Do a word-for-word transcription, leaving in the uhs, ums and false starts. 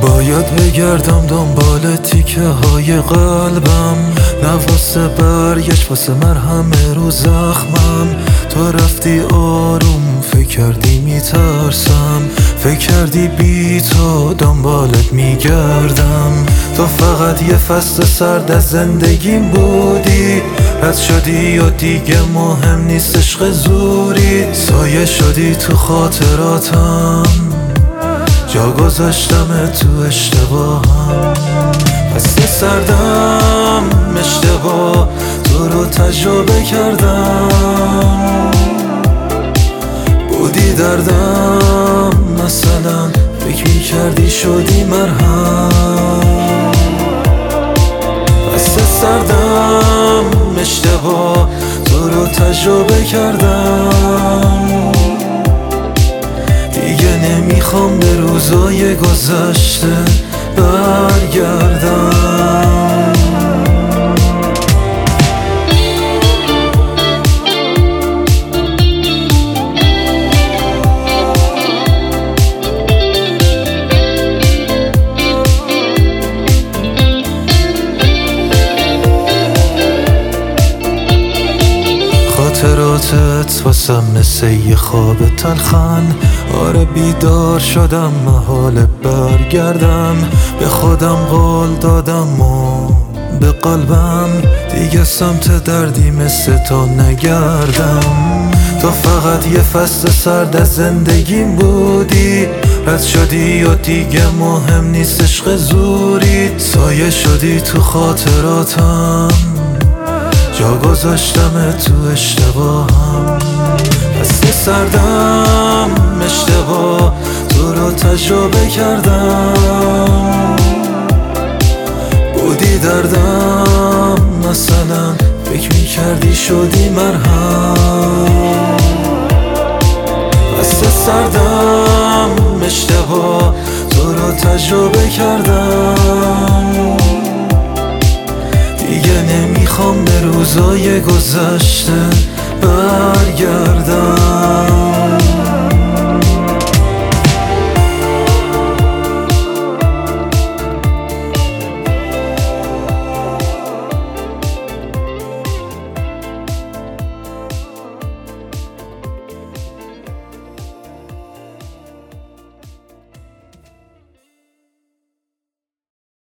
باید بگردم دنبال تیکه های قلبم، نه واسه برگشت واسه مرهم رو زخمم. تو رفتی آروم فکر کردی میترسم، فکر کردی بی تو دنبالت میگردم. تو فقط یه فصل سرد از زندگیم بودی، رد شدی و دیگه مهم نیست عشق زوری. سایه شدی تو خاطراتم، جا گذاشتم تو اشتباهم. فصل سردم اشتباه تو رو تجربه کردم، بودی دردم مثلا فکر میکردی شدی مرهم. فصل سردم اشتباه تو رو تجربه کردم، دیگه نمیخوام به روزای گذشته برگردم. خاطراتت واسم مثل یه خواب تلخن، آره بیدار شدم محال برگردم. به خودم قول دادم و به قلبم دیگه سمت دردی مثل تو نگردم. تو فقط یه فصل سرد از زندگیم بودی، رد شدی و دیگه مهم نیست عشق زوری. سایه شدی تو خاطراتم، جا گذاشتم تو اشتباهم. فصل سردم اشتباه تو رو تجربه کردم، بودی دردم مثلا فکر میکردی شدی مرهم. فصل سردم اشتباه تو رو تجربه کردم، دیگه نمیخوام به روزای گذشته برگردم.